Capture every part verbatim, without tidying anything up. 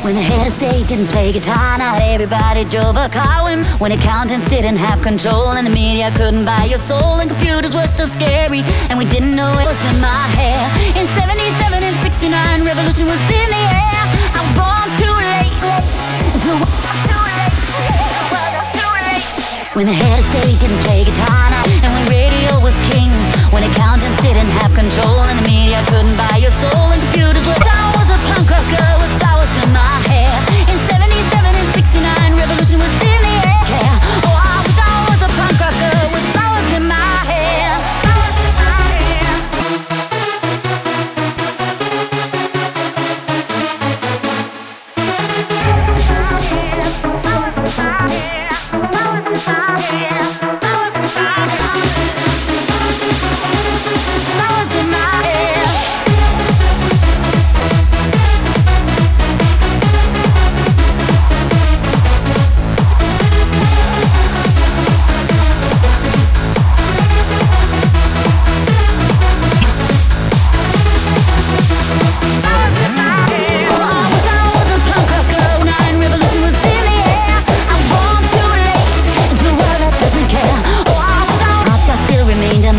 When the head of state didn't play guitar, not everybody drove a car. When, when accountants didn't have control, and the media couldn't buy your soul, and computers were still scary, and we didn't know it was in my hair. In seventy-seven and sixty-nine, revolution was in the air. I was born too late, too late, too late. When the head of state didn't play guitar, not, and when radio was king, when accountants didn't have control, and the media couldn't buy your soul, and computers were. I was a punk rocker with flowers in my hair. In seventy-seven and sixty-nine, revolution was in the air. Oh, I wish I was a punk rocker with flowers in my hair. Flowers in my hair. Flowers in my hair. Flowers in my hair. Flowers in my hair. Flowers in my hair.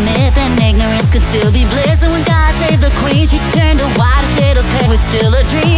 Could still be bliss, and when God saved the queen, she turned a white shade of pale. Was still a dream.